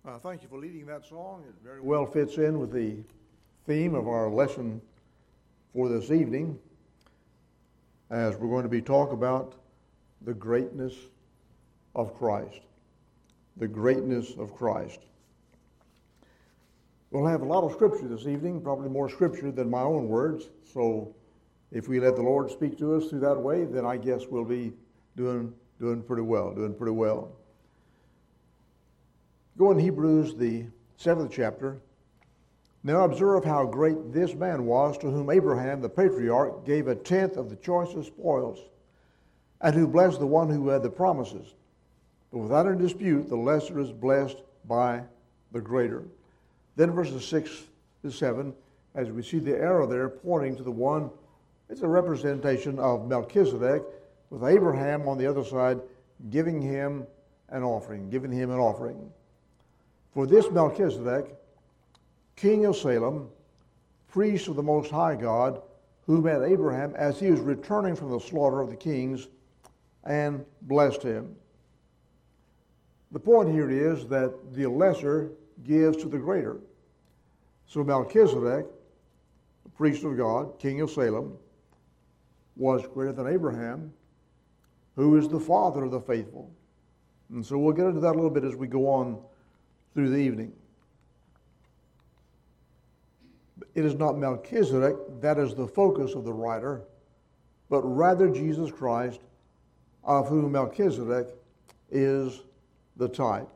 Thank you for leading that song. It very well fits in with the theme of our lesson for this evening, as we're going to be talking about the greatness of Christ. The greatness of Christ. We'll have a lot of scripture this evening, probably more scripture than my own words, so if we let the Lord speak to us through that way, then I guess we'll be doing pretty well. Go in Hebrews, the 7th chapter. Now observe how great this man was, to whom Abraham the patriarch gave a tenth of the choicest spoils, and who blessed the one who had the promises. But without a dispute, the lesser is blessed by the greater. Then verses 6 to 7, as we see the arrow there pointing to the one, it's a representation of Melchizedek, with Abraham on the other side giving him an offering. For this Melchizedek, king of Salem, priest of the Most High God, who met Abraham as he was returning from the slaughter of the kings, and blessed him. The point here is that the lesser gives to the greater. So Melchizedek, the priest of God, king of Salem, was greater than Abraham, who is the father of the faithful. And so we'll get into that a little bit as we go on through the evening. It is not Melchizedek that is the focus of the writer, but rather Jesus Christ, of whom Melchizedek is the type.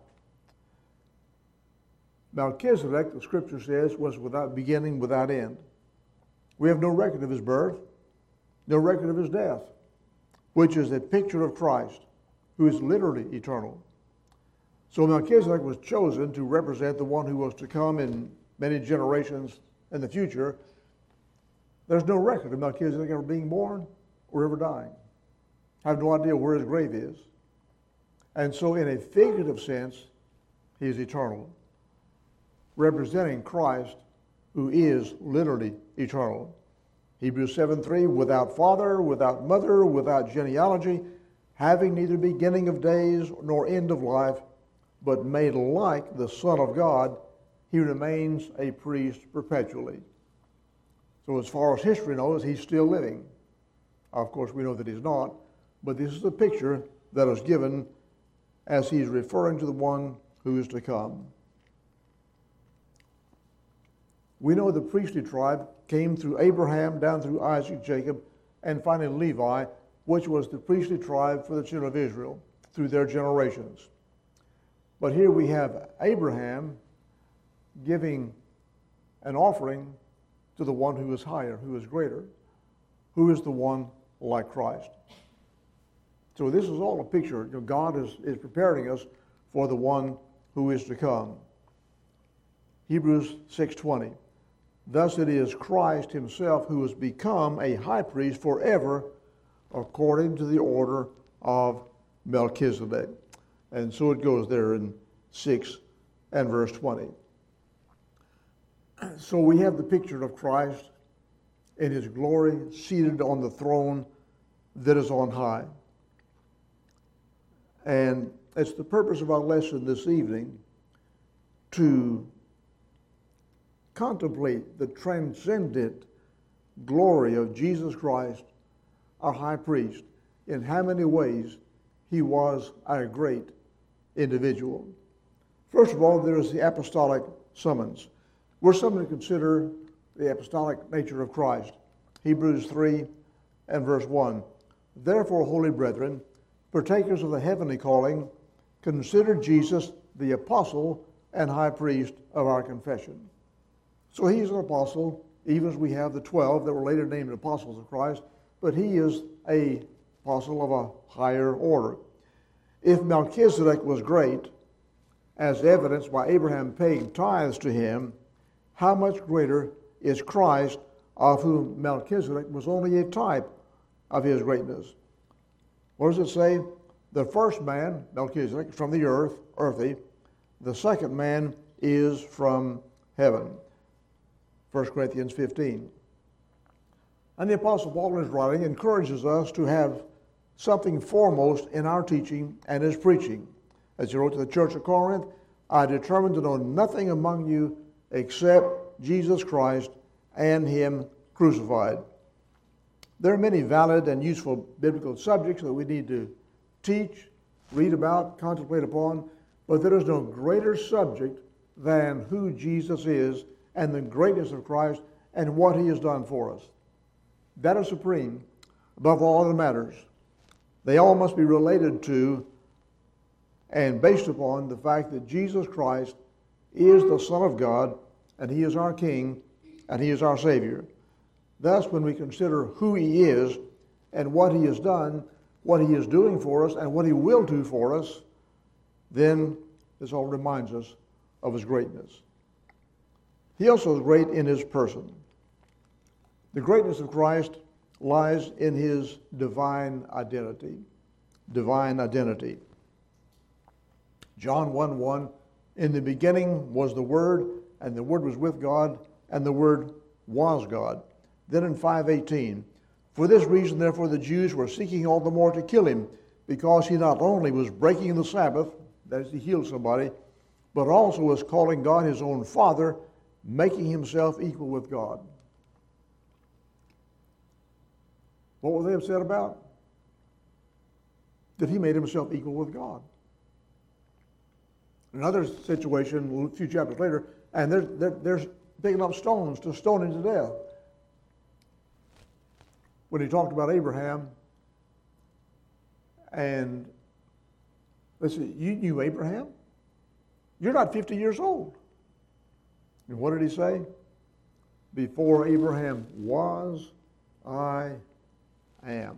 Melchizedek, the scripture says, was without beginning, without end. We have no record of his birth, no record of his death, which is a picture of Christ, who is literally eternal. So Melchizedek was chosen to represent the one who was to come in many generations in the future. There's no record of Melchizedek ever being born or ever dying. I have no idea where his grave is. And so in a figurative sense, he is eternal, representing Christ, who is literally eternal. Hebrews 7:3, without father, without mother, without genealogy, having neither beginning of days nor end of life, but made like the Son of God, he remains a priest perpetually. So as far as history knows, he's still living. Of course, we know that he's not, but this is a picture that is given as he's referring to the one who is to come. We know the priestly tribe came through Abraham, down through Isaac, Jacob, and finally Levi, which was the priestly tribe for the children of Israel through their generations. But here we have Abraham giving an offering to the one who is higher, who is greater, who is the one like Christ. So this is all a picture. God is preparing us for the one who is to come. Hebrews 6:20. Thus it is Christ himself who has become a high priest forever according to the order of Melchizedek. And so it goes there in 6 and verse 20. So we have the picture of Christ in his glory, seated on the throne that is on high. And it's the purpose of our lesson this evening to contemplate the transcendent glory of Jesus Christ, our high priest, in how many ways he was a great individual. First of all, there is the apostolic summons. We're summoned to consider the apostolic nature of Christ. Hebrews 3 and verse 1. Therefore, holy brethren, partakers of the heavenly calling, consider Jesus the apostle and high priest of our confession. So he's an apostle, even as we have the 12 that were later named apostles of Christ, but he is an apostle of a higher order. If Melchizedek was great, as evidenced by Abraham paying tithes to him, how much greater is Christ, of whom Melchizedek was only a type of his greatness? What does it say? The first man, Melchizedek, is from the earth, earthy. The second man is from heaven. 1 Corinthians 15. And the Apostle Paul in his writing encourages us to have something foremost in our teaching and his preaching. As he wrote to the church of Corinth, I determined to know nothing among you except Jesus Christ and Him crucified. There are many valid and useful biblical subjects that we need to teach, read about, contemplate upon, but there is no greater subject than who Jesus is and the greatness of Christ and what He has done for us. That is supreme above all other matters. They all must be related to and based upon the fact that Jesus Christ is the Son of God, and He is our King, and He is our Savior. Thus, when we consider who He is and what He has done, what He is doing for us, and what He will do for us, then this all reminds us of His greatness. He also is great in His person. The greatness of Christ lies in His divine identity. Divine identity. John 1:1, in the beginning was the Word, and the Word was with God, and the Word was God. Then in 5:18, for this reason, therefore, the Jews were seeking all the more to kill Him, because He not only was breaking the Sabbath, that is, He healed somebody, but also was calling God His own Father, making Himself equal with God. What were they upset about? That He made Himself equal with God. Another situation, a few chapters later, and they're picking up stones to stone Him to death. When He talked about Abraham, and they said, you knew Abraham? You're not 50 years old. And what did He say? Before Abraham was, I am.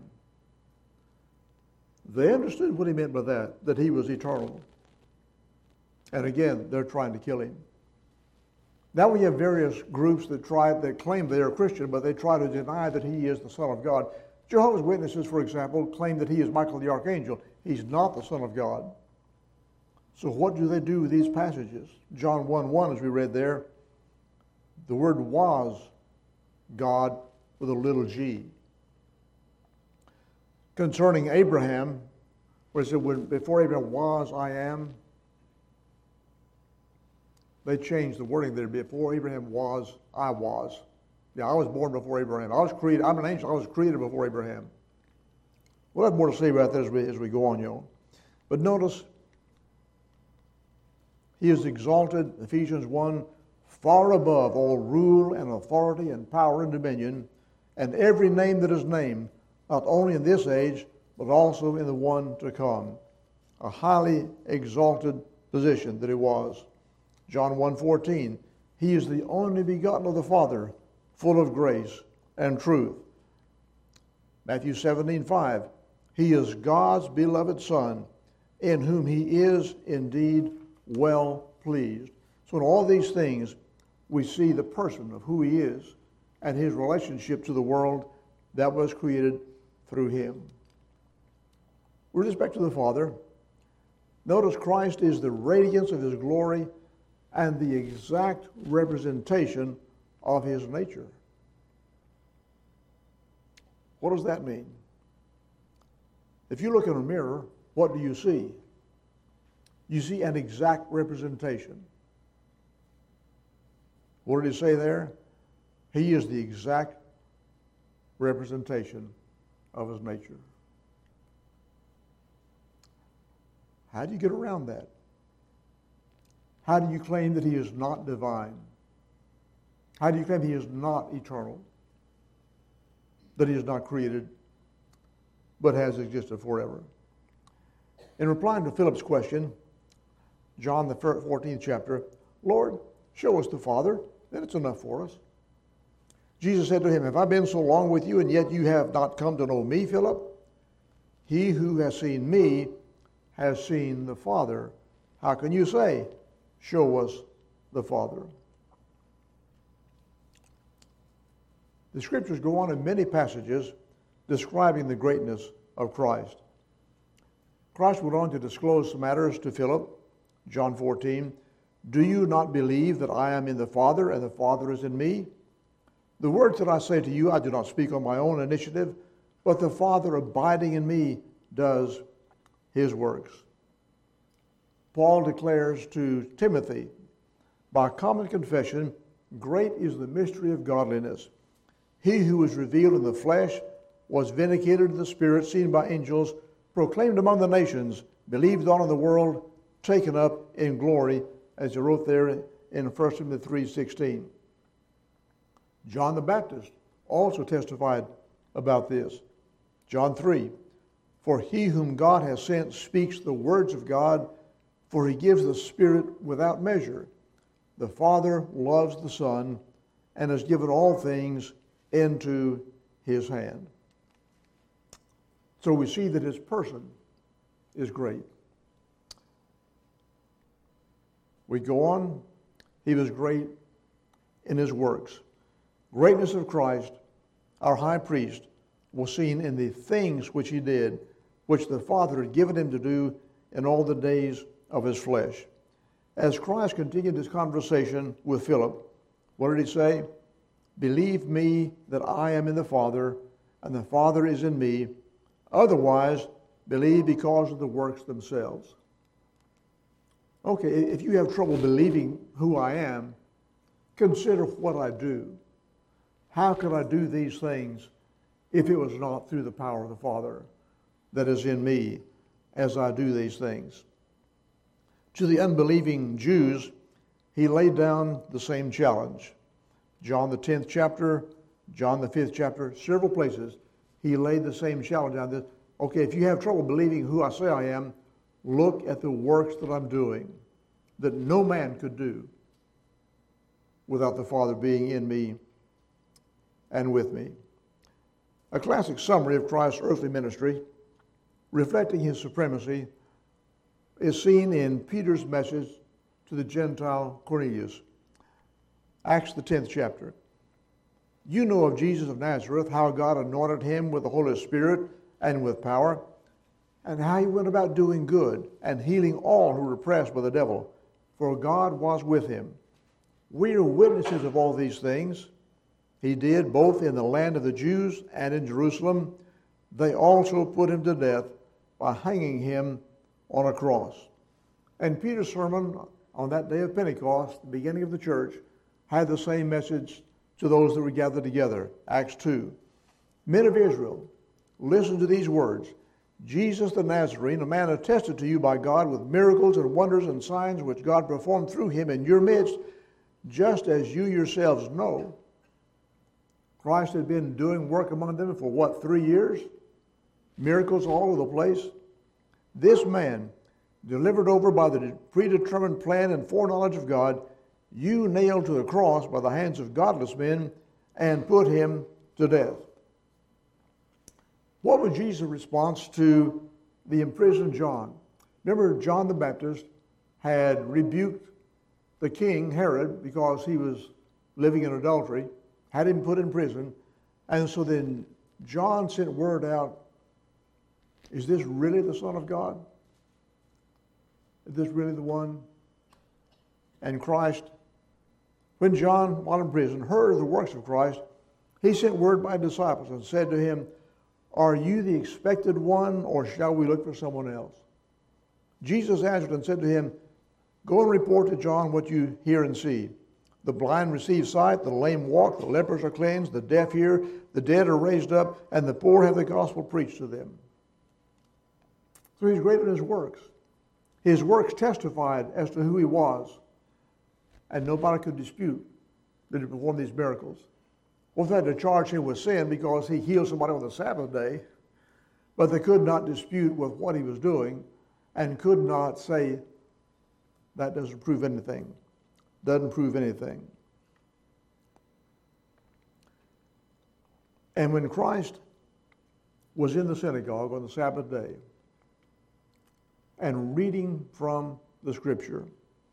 They understood what He meant by that He was eternal. And again, they're trying to kill Him. Now we have various groups that claim they are Christian, but they try to deny that He is the Son of God. Jehovah's Witnesses, for example, claim that He is Michael the Archangel. He's not the Son of God. So what do they do with these passages? John 1:1, as we read there, the word was God with a little g. Concerning Abraham, where it said, before Abraham was, I am, they changed the wording there. Before Abraham was, I was. Yeah, I was born before Abraham. I was created. I'm an angel. I was created before Abraham. We'll have more to say about that as we go on, you know. But notice, He is exalted, Ephesians 1, far above all rule and authority and power and dominion, and every name that is named, not only in this age, but also in the one to come. A highly exalted position that He was. John 1:14, He is the only begotten of the Father, full of grace and truth. Matthew 17:5, He is God's beloved Son, in whom He is indeed well pleased. So in all these things, we see the person of who He is and His relationship to the world that was created through Him. With respect to the Father, notice Christ is the radiance of His glory and the exact representation of His nature. What does that mean? If you look in a mirror, what do you see? You see an exact representation. What did He say there? He is the exact representation of His nature. How do you get around that? How do you claim that He is not divine? How do you claim He is not eternal? That He is not created, but has existed forever? In replying to Philip's question, John the 14th chapter, Lord, show us the Father, then it's enough for us. Jesus said to him, have I been so long with you, and yet you have not come to know me, Philip? He who has seen me has seen the Father. How can you say, show us the Father? The Scriptures go on in many passages describing the greatness of Christ. Christ went on to disclose some matters to Philip. John 14, do you not believe that I am in the Father and the Father is in me? The words that I say to you, I do not speak on my own initiative, but the Father abiding in me does His works. Paul declares to Timothy, by common confession, great is the mystery of godliness. He who was revealed in the flesh was vindicated in the spirit, seen by angels, proclaimed among the nations, believed on in the world, taken up in glory, as he wrote there in 1 Timothy 3:16. John the Baptist also testified about this. John 3, for he whom God has sent speaks the words of God, for he gives the Spirit without measure. The Father loves the Son and has given all things into his hand. So we see that his person is great. We go on. He was great in his works. Greatness of Christ, our high priest, was seen in the things which he did, which the Father had given him to do in all the days of his flesh. As Christ continued his conversation with Philip, what did he say? Believe me that I am in the Father, and the Father is in me. Otherwise, believe because of the works themselves. Okay, if you have trouble believing who I am, consider what I do. How could I do these things if it was not through the power of the Father that is in me as I do these things? To the unbelieving Jews, he laid down the same challenge. John the 10th chapter, John the 5th chapter, several places, he laid the same challenge down. That, okay, if you have trouble believing who I say I am, look at the works that I'm doing that no man could do without the Father being in me and with me. A classic summary of Christ's earthly ministry, reflecting his supremacy, is seen in Peter's message to the Gentile Cornelius. Acts the 10th chapter. You know of Jesus of Nazareth, how God anointed him with the Holy Spirit and with power, and how he went about doing good and healing all who were oppressed by the devil, for God was with him. We are witnesses of all these things. He did both in the land of the Jews and in Jerusalem. They also put him to death by hanging him on a cross. And Peter's sermon on that day of Pentecost, the beginning of the church, had the same message to those that were gathered together. Acts 2. Men of Israel, listen to these words. Jesus the Nazarene, a man attested to you by God with miracles and wonders and signs which God performed through him in your midst, just as you yourselves know. Christ had been doing work among them for 3 years? Miracles all over the place. This man, delivered over by the predetermined plan and foreknowledge of God, you nailed to the cross by the hands of godless men and put him to death. What was Jesus' response to the imprisoned John? Remember, John the Baptist had rebuked the king, Herod, because he was living in adultery, had him put in prison, and so then John sent word out, is this really the Son of God? Is this really the one? And Christ, when John, while in prison, heard of the works of Christ, he sent word by his disciples and said to him, are you the expected one, or shall we look for someone else? Jesus answered and said to him, go and report to John what you hear and see. The blind receive sight, the lame walk, the lepers are cleansed, the deaf hear, the dead are raised up, and the poor have the gospel preached to them. So he's great in his works. His works testified as to who he was, and nobody could dispute that he performed these miracles. Well, they had to charge him with sin because he healed somebody on the Sabbath day, but they could not dispute with what he was doing and could not say that doesn't prove anything. Doesn't prove anything. And when Christ was in the synagogue on the Sabbath day and reading from the Scripture,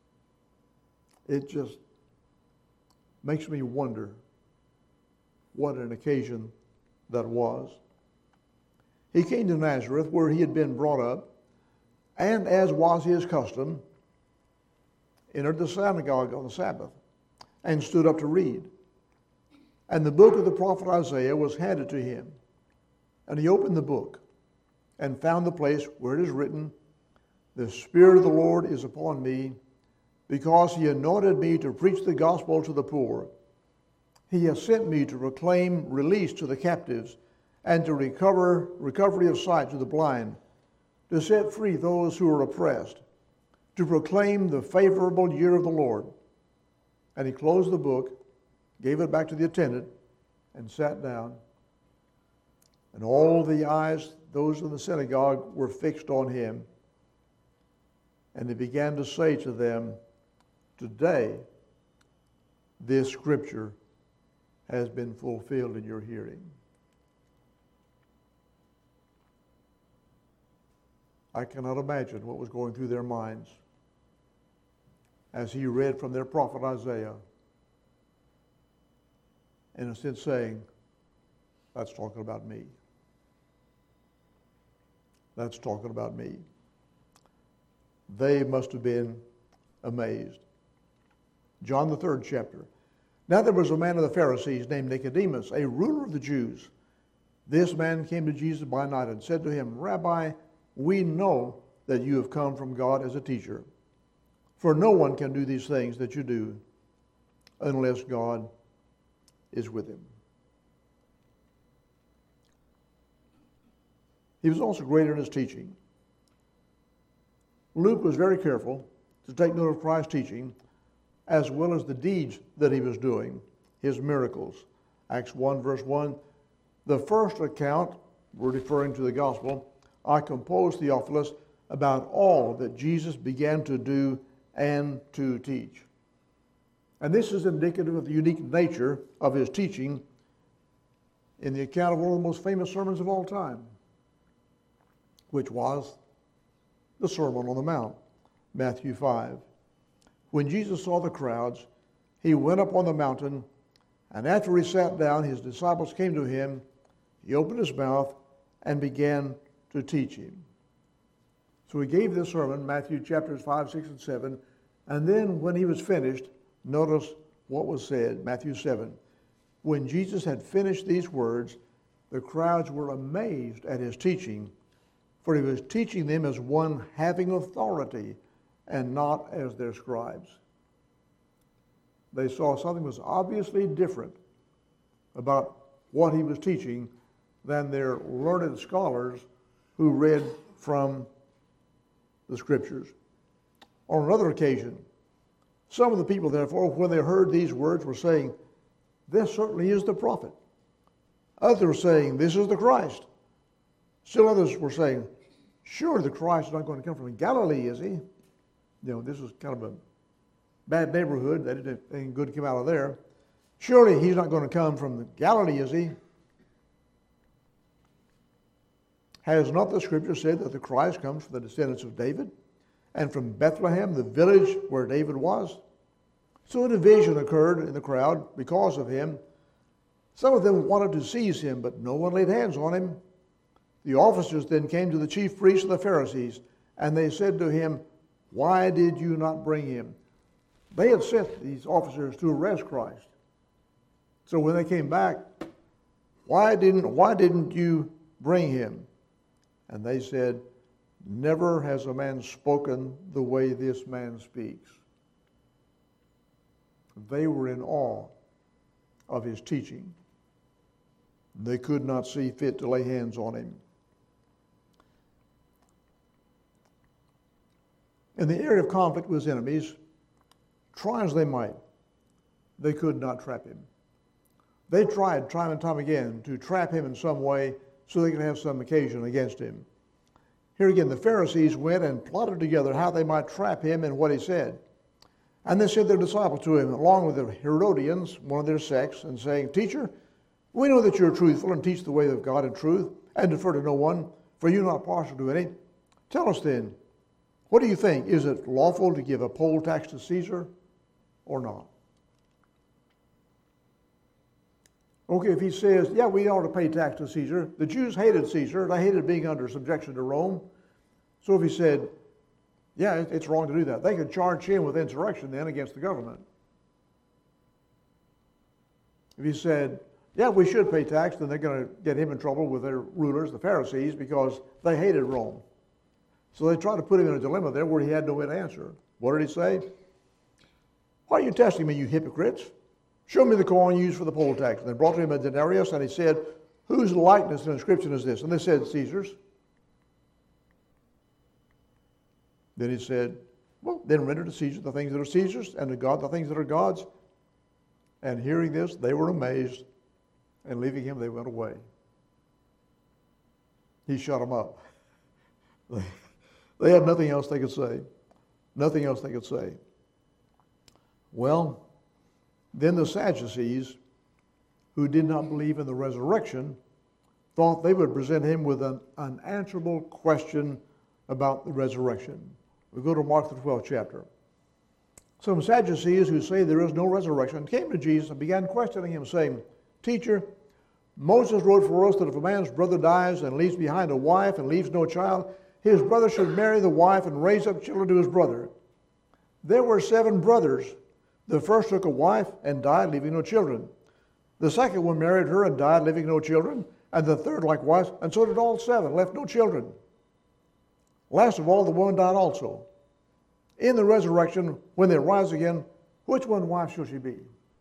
it just makes me wonder what an occasion that was. He came to Nazareth, where he had been brought up, and as was his custom, entered the synagogue on the Sabbath and stood up to read. And the book of the prophet Isaiah was handed to him. And he opened the book and found the place where it is written, The Spirit of the Lord is upon me, because he anointed me to preach the gospel to the poor. He has sent me to proclaim release to the captives and to recovery of sight to the blind, to set free those who are oppressed, to proclaim the favorable year of the Lord. And he closed the book, gave it back to the attendant, and sat down. And all the eyes, those in the synagogue, were fixed on him. And he began to say to them, "Today, this scripture has been fulfilled in your hearing." I cannot imagine what was going through their minds as he read from their prophet Isaiah, in a sense saying, "That's talking about me. That's talking about me." They must have been amazed. John the 3rd chapter. Now there was a man of the Pharisees named Nicodemus, a ruler of the Jews. This man came to Jesus by night and said to him, "Rabbi, we know that you have come from God as a teacher. For no one can do these things that you do unless God is with him." He was also greater in his teaching. Luke was very careful to take note of Christ's teaching as well as the deeds that he was doing, his miracles. Acts 1 verse 1, the first account, we're referring to the gospel, I composed, Theophilus, about all that Jesus began to do and to teach. And this is indicative of the unique nature of his teaching in the account of one of the most famous sermons of all time, which was the Sermon on the Mount, Matthew 5. When Jesus saw the crowds, he went up on the mountain, and after he sat down, his disciples came to him. He opened his mouth and began to teach him. So he gave this sermon, Matthew chapters 5, 6, and 7, and then when he was finished, notice what was said, Matthew 7. When Jesus had finished these words, the crowds were amazed at his teaching, for he was teaching them as one having authority and not as their scribes. They saw something was obviously different about what he was teaching than their learned scholars who read from the scriptures. On another occasion, some of the people, therefore, when they heard these words, were saying, "This certainly is the prophet." Others were saying, "This is the Christ." Still others were saying, "Sure, the Christ is not going to come from Galilee, is he?" This was kind of a bad neighborhood. That didn't anything good come out of there. "Surely he's not going to come from Galilee, is he?" Has not the scripture said that the Christ comes from the descendants of David and from Bethlehem, the village where David was? So a division occurred in the crowd because of him. Some of them wanted to seize him, but no one laid hands on him. The officers then came to the chief priests and the Pharisees, and they said to him, "Why did you not bring him?" They had sent these officers to arrest Christ. So when they came back, why didn't you bring him? And they said, "Never has a man spoken the way this man speaks." They were in awe of his teaching. They could not see fit to lay hands on him. In the area of conflict with his enemies, try as they might, they could not trap him. They tried time and time again to trap him in some way so they could have some occasion against him. Here again, the Pharisees went and plotted together how they might trap him in what he said. And they sent their disciples to him, along with the Herodians, one of their sects, and saying, "Teacher, we know that you are truthful and teach the way of God in truth, and defer to no one, for you are not partial to any. Tell us then, what do you think? Is it lawful to give a poll tax to Caesar or not?" Okay, if he says, "Yeah, we ought to pay tax to Caesar," the Jews hated Caesar. They hated being under subjection to Rome. So if he said, "Yeah, it's wrong to do that," they could charge him with insurrection then against the government. If he said, "Yeah, we should pay tax," then they're going to get him in trouble with their rulers, the Pharisees, because they hated Rome. So they tried to put him in a dilemma there where he had no way to answer. What did he say? Why are you testing me, you hypocrites? Show me the coin used for the poll tax. And they brought to him a denarius, and he said, whose likeness and inscription is this? And they said, Caesar's. Then he said, well, then render to Caesar the things that are Caesar's, and to God the things that are God's. And hearing this, they were amazed, and leaving him, they went away. He shut them up. They had nothing else they could say. Nothing else they could say. Well, then the Sadducees, who did not believe in the resurrection, thought they would present him with an unanswerable question about the resurrection. We go to Mark the 12th chapter. Some Sadducees who say there is no resurrection came to Jesus and began questioning him, saying, Teacher, Moses wrote for us that if a man's brother dies and leaves behind a wife and leaves no child, his brother should marry the wife and raise up children to his brother. There were 7 brothers. The first took a wife and died, leaving no children. The second one married her and died, leaving no children. And the third likewise, and so did all 7, left no children. Last of all, the woman died also. In the resurrection, when they rise again, which one's wife shall she be?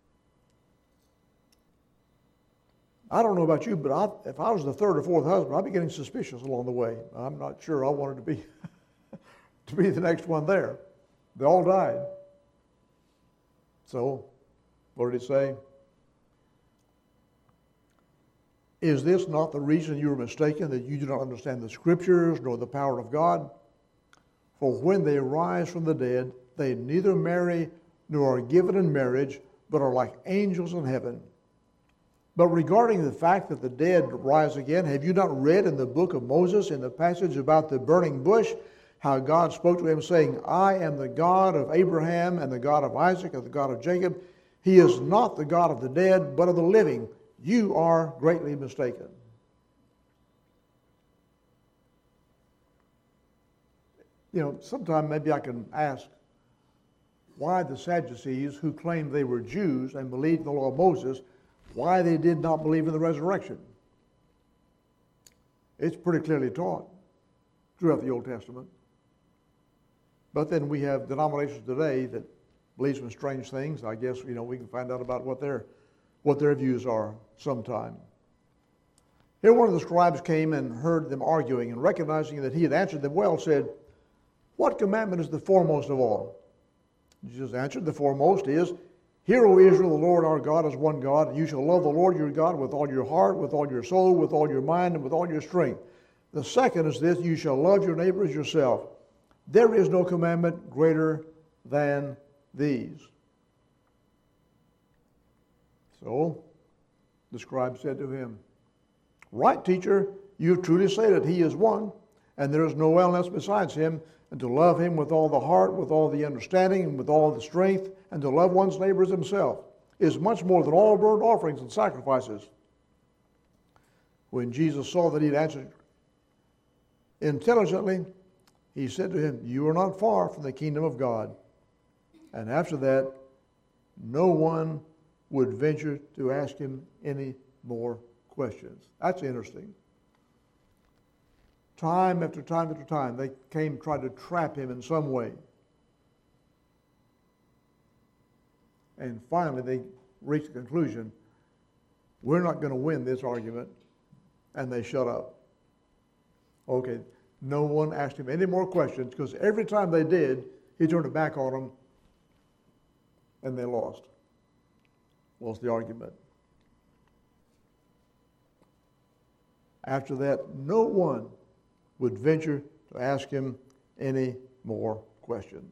I don't know about you, but if I was the third or fourth husband, I'd be getting suspicious along the way. I'm not sure I wanted to be to be the next one there. They all died. So, what did he say? Is this not the reason you are mistaken, that you do not understand the Scriptures nor the power of God? For when they rise from the dead, they neither marry nor are given in marriage, but are like angels in heaven. But regarding the fact that the dead rise again, have you not read in the book of Moses, in the passage about the burning bush, how God spoke to him, saying, I am the God of Abraham and the God of Isaac and the God of Jacob. He is not the God of the dead, but of the living. You are greatly mistaken. You know, sometime maybe I can ask why the Sadducees, who claimed they were Jews and believed in the law of Moses, why they did not believe in the resurrection. It's pretty clearly taught throughout the Old Testament. But then we have denominations today that believe some strange things. I guess, you know, we can find out about what their views are sometime. Here one of the scribes came and heard them arguing, and recognizing that he had answered them well, said, What commandment is the foremost of all? Jesus answered, The foremost is, Hear, O Israel, the Lord our God is one God, and you shall love the Lord your God with all your heart, with all your soul, with all your mind, and with all your strength. The second is this, you shall love your neighbor as yourself. There is no commandment greater than these. So the scribe said to him, Right, teacher, you truly say that he is one, and there is no one else besides him, and to love him with all the heart, with all the understanding, and with all the strength, and to love one's neighbor as himself, is much more than all burnt offerings and sacrifices. When Jesus saw that he had answered intelligently, he said to him, You are not far from the kingdom of God. And after that, no one would venture to ask him any more questions. That's interesting. Time after time after time, they came tried to trap him in some way. And finally, they reached the conclusion, we're not going to win this argument, and they shut up. Okay, no one asked him any more questions, because every time they did, he turned it back on them, and they lost. Lost the argument. After that, no one would venture to ask him any more questions.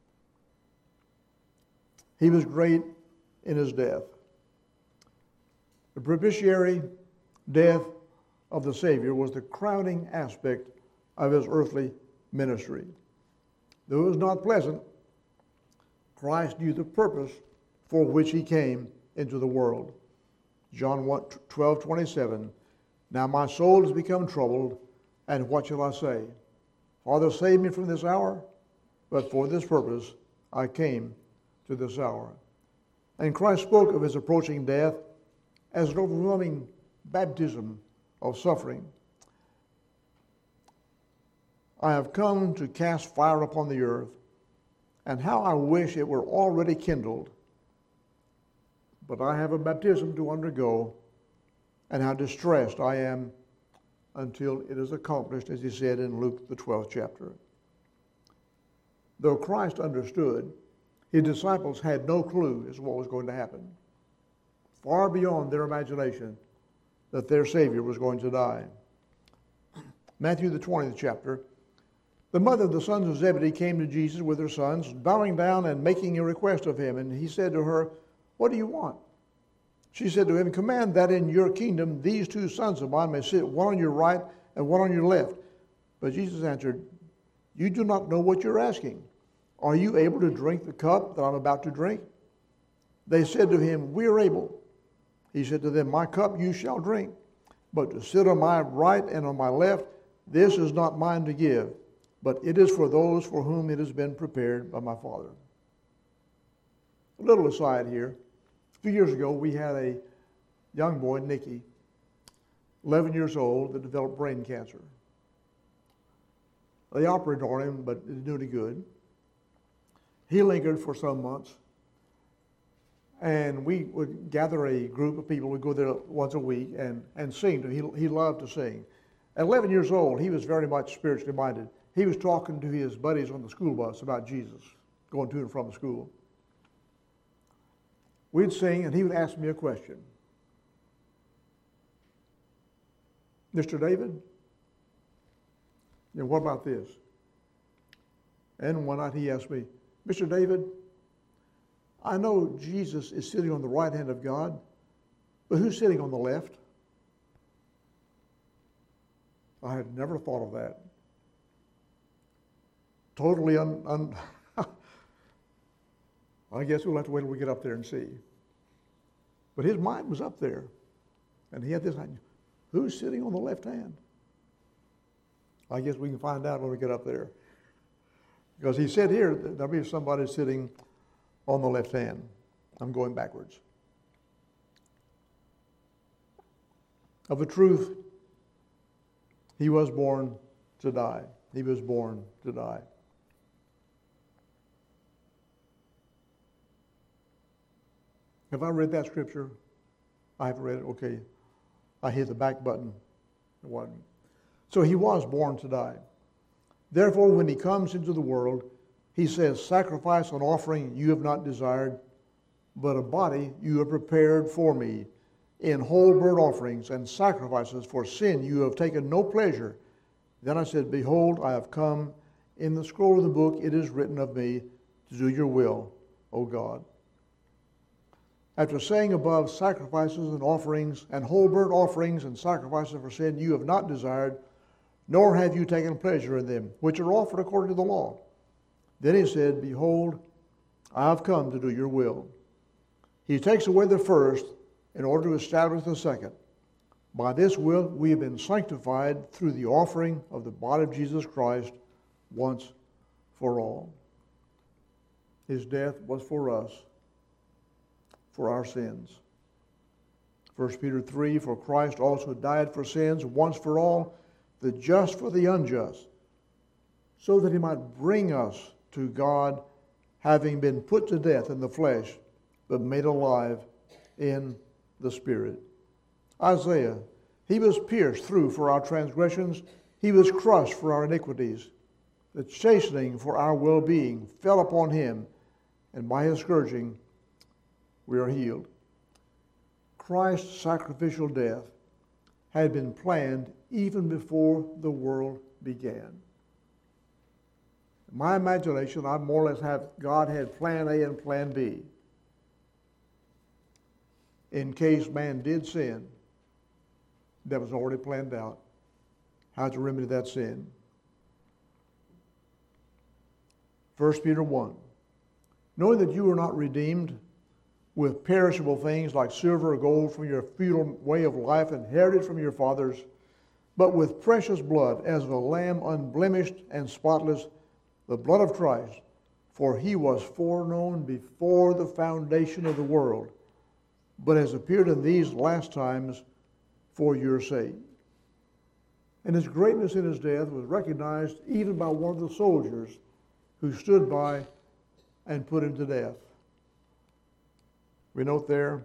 He was great in his death. The propitiatory death of the Savior was the crowning aspect of his earthly ministry. Though it was not pleasant, Christ knew the purpose for which he came into the world. John 12:27. Now my soul has become troubled, and what shall I say? Father, save me from this hour, but for this purpose I came to this hour. And Christ spoke of his approaching death as an overwhelming baptism of suffering. I have come to cast fire upon the earth, and how I wish it were already kindled. But I have a baptism to undergo, and how distressed I am until it is accomplished, as he said in Luke, the 12th chapter. Though Christ understood, his disciples had no clue as to what was going to happen. Far beyond their imagination that their Savior was going to die. Matthew, the 20th chapter. The mother of the sons of Zebedee came to Jesus with her sons, bowing down and making a request of him. And he said to her, "What do you want?" She said to him, "Command that in your kingdom these two sons of mine may sit, one on your right and one on your left." But Jesus answered, "You do not know what you're asking. Are you able to drink the cup that I'm about to drink?" They said to him, "We are able." He said to them, "My cup you shall drink, but to sit on my right and on my left, this is not mine to give, but it is for those for whom it has been prepared by my Father." A little aside here. A few years ago, we had a young boy, Nicky, 11 years old, that developed brain cancer. They operated on him, but it didn't do any good. He lingered for some months, and we would gather a group of people. We'd go there once a week and sing to him. He loved to sing. At 11 years old, he was very much spiritually minded. He was talking to his buddies on the school bus about Jesus, going to and from the school. We'd sing, and he would ask me a question. "Mr. David, what about this?" And one night he asked me, "Mr. David, I know Jesus is sitting on the right hand of God, but who's sitting on the left?" I had never thought of that. Totally I guess we'll have to wait till we get up there and see. But his mind was up there. And he had this idea, who's sitting on the left hand? I guess we can find out when we get up there. Because he said here, there'll be somebody sitting on the left hand. I'm going backwards. Of a truth, he was born to die. He was born to die. Have I read that scripture? I haven't read it. Okay. I hit the back button. So he was born to die. Therefore, when he comes into the world, he says, "Sacrifice and offering you have not desired, but a body you have prepared for me. In whole burnt offerings and sacrifices for sin you have taken no pleasure." Then I said, "Behold, I have come. In the scroll of the book it is written of me to do your will, O God." After saying above, sacrifices and offerings and whole burnt offerings and sacrifices for sin you have not desired, nor have you taken pleasure in them, which are offered according to the law. Then he said, "Behold, I have come to do your will." He takes away the first in order to establish the second. By this will we have been sanctified through the offering of the body of Jesus Christ once for all. His death was for us, for our sins. 1 Peter 3, "For Christ also died for sins once for all, the just for the unjust, so that he might bring us to God, having been put to death in the flesh, but made alive in the Spirit." Isaiah, "He was pierced through for our transgressions, he was crushed for our iniquities. The chastening for our well-being fell upon him, and by his scourging we are healed." Christ's sacrificial death had been planned even before the world began. In my imagination, I more or less have God had plan A and plan B. In case man did sin, that was already planned out, how to remedy that sin. 1 Peter 1, "Knowing that you are not redeemed with perishable things like silver or gold from your futile way of life inherited from your fathers, but with precious blood as of a lamb unblemished and spotless, the blood of Christ, for he was foreknown before the foundation of the world, but has appeared in these last times for your sake." And his greatness in his death was recognized even by one of the soldiers who stood by and put him to death. We note there,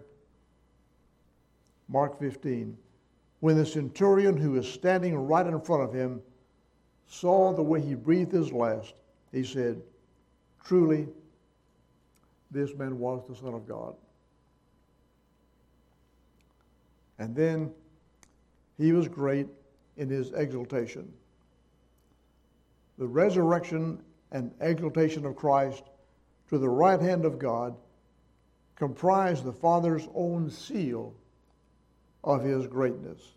Mark 15, when the centurion who was standing right in front of him saw the way he breathed his last, he said, "Truly, this man was the Son of God." And then he was great in his exaltation. The resurrection and exaltation of Christ to the right hand of God comprise the Father's own seal of his greatness.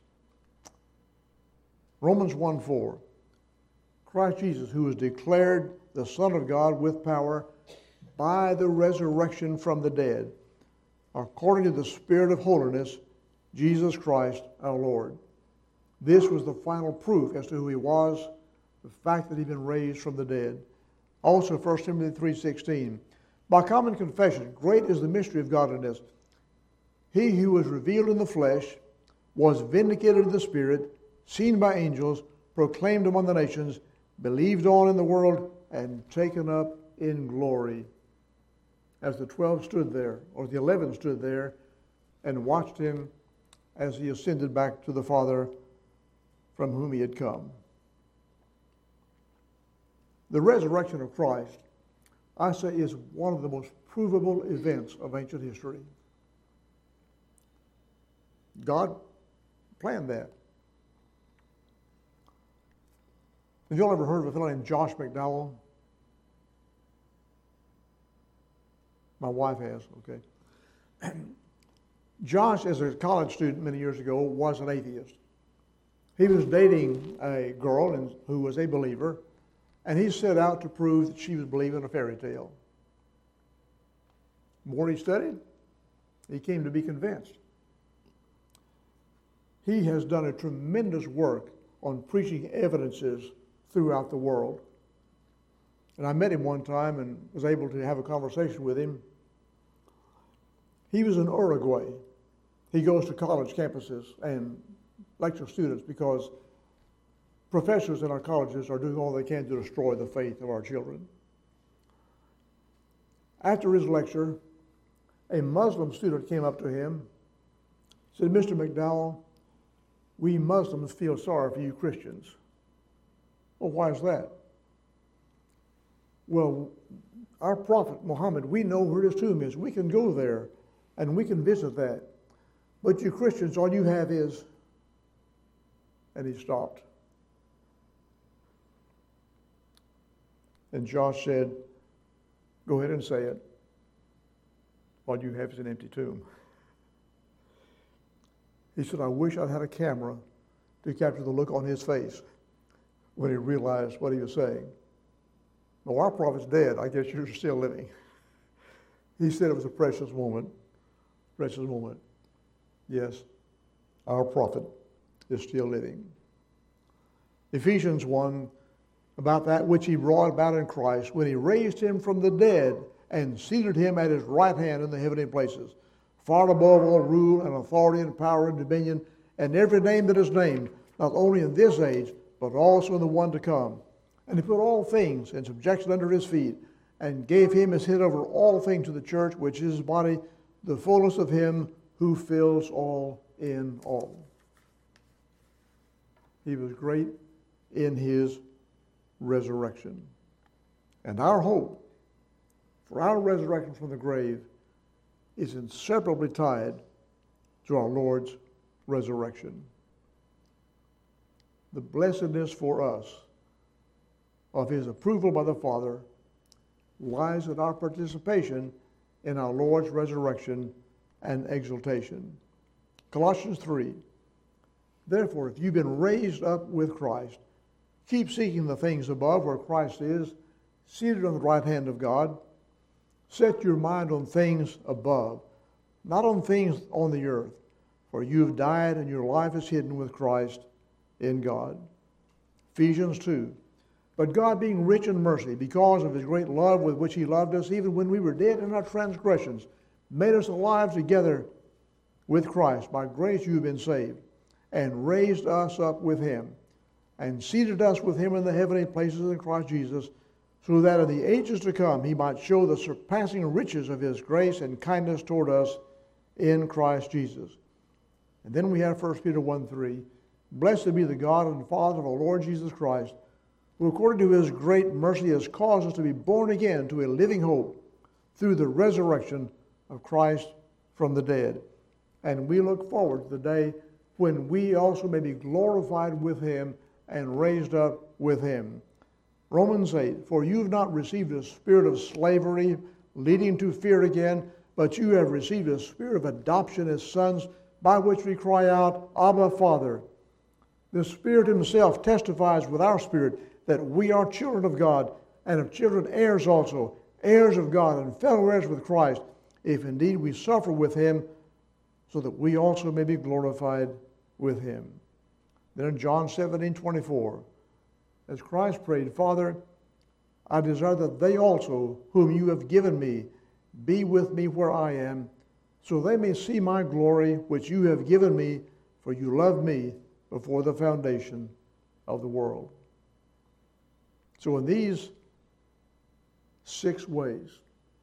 Romans 1:4, Christ Jesus, who was declared the Son of God with power by the resurrection from the dead, according to the Spirit of holiness, Jesus Christ our Lord. This was the final proof as to who he was, the fact that he'd been raised from the dead. Also 1 Timothy 3:16, by common confession, great is the mystery of godliness. He who was revealed in the flesh was vindicated in the Spirit, seen by angels, proclaimed among the nations, believed on in the world, and taken up in glory. As the 12 stood there, or the 11 stood there, and watched him as he ascended back to the Father from whom he had come. The resurrection of Christ, I say, is one of the most provable events of ancient history. God planned that. Have you all ever heard of a fellow named Josh McDowell? My wife has, okay. Josh, as a college student many years ago, was an atheist. He was dating a girl who was a believer, and he set out to prove that she was believing a fairy tale. The more he studied, he came to be convinced. He has done a tremendous work on preaching evidences throughout the world. And I met him one time and was able to have a conversation with him. He was in Uruguay. He goes to college campuses and lectures students because professors in our colleges are doing all they can to destroy the faith of our children. After his lecture, a Muslim student came up to him, said, "Mr. McDowell, we Muslims feel sorry for you Christians." "Well, why is that?" "Well, our prophet Muhammad, we know where his tomb is. We can go there and we can visit that. But you Christians, all you have is..." And he stopped. And Josh said, "Go ahead and say it. All you have is an empty tomb." He said, "I wish I'd had a camera to capture the look on his face when he realized what he was saying." "Well, our prophet's dead. I guess you're still living." He said it was a precious moment. Precious moment. Yes, our prophet is still living. Ephesians 1, about that which he brought about in Christ when he raised him from the dead and seated him at his right hand in the heavenly places, far above all rule and authority and power and dominion, and every name that is named, not only in this age, but also in the one to come. And he put all things in subjection under his feet, and gave him as head over all things to the church, which is his body, the fullness of him who fills all in all. He was great in his resurrection. And our hope for our resurrection from the grave is inseparably tied to our Lord's resurrection. The blessedness for us of his approval by the Father lies in our participation in our Lord's resurrection and exaltation. Colossians 3, therefore, if you've been raised up with Christ, keep seeking the things above where Christ is, seated on the right hand of God. Set your mind on things above, not on things on the earth, for you have died and your life is hidden with Christ in God. Ephesians 2, but God being rich in mercy, because of his great love with which he loved us, even when we were dead in our transgressions, made us alive together with Christ. By grace you have been saved, and raised us up with him, and seated us with him in the heavenly places in Christ Jesus, so that in the ages to come he might show the surpassing riches of his grace and kindness toward us in Christ Jesus. And then we have 1 Peter 1:3. Blessed be the God and Father of our Lord Jesus Christ, who according to his great mercy has caused us to be born again to a living hope through the resurrection of Christ from the dead. And we look forward to the day when we also may be glorified with him and raised up with him. Romans 8, for you have not received a spirit of slavery leading to fear again, but you have received a spirit of adoption as sons, by which we cry out, Abba, Father. The Spirit himself testifies with our spirit that we are children of God, and of children heirs also, heirs of God, and fellow heirs with Christ, if indeed we suffer with him, so that we also may be glorified with him. Then in John 17:24, as Christ prayed, Father, I desire that they also, whom you have given me, be with me where I am, so they may see my glory which you have given me, for you loved me before the foundation of the world. So in these 6 ways,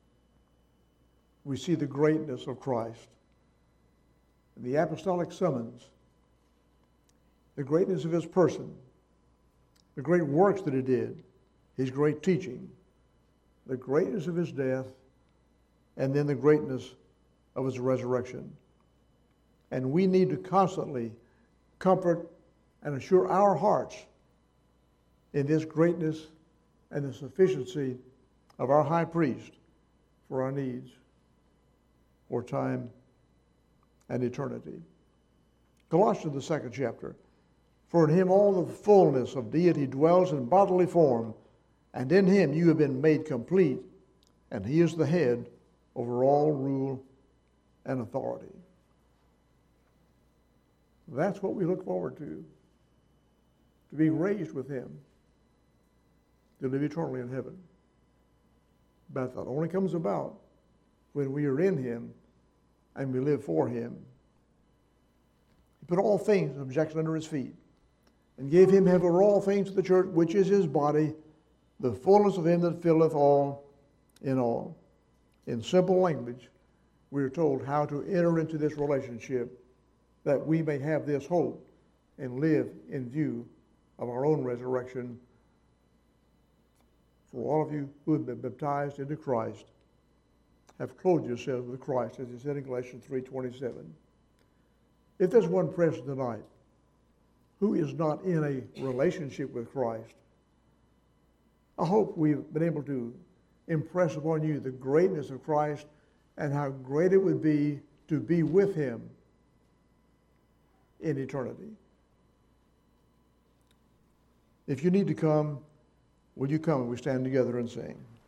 we see the greatness of Christ. The apostolic summons, the greatness of his person, the great works that he did, his great teaching, the greatness of his death, and then the greatness of his resurrection. And we need to constantly comfort and assure our hearts in this greatness and the sufficiency of our high priest for our needs for time and eternity. Colossians, the 2nd chapter. For in him all the fullness of deity dwells in bodily form, and in him you have been made complete, and he is the head over all rule and authority. That's what we look forward to be raised with him, to live eternally in heaven. But that only comes about when we are in him and we live for him. He put all things in subjection under his feet, and gave him over all things to the church, which is his body, the fullness of him that filleth all in all. In simple language, we are told how to enter into this relationship, that we may have this hope and live in view of our own resurrection. For all of you who have been baptized into Christ have clothed yourselves with Christ, as he said in Galatians 3:27. If there's one present tonight who is not in a relationship with Christ, I hope we've been able to impress upon you the greatness of Christ and how great it would be to be with him in eternity. If you need to come, will you come and we stand together and sing?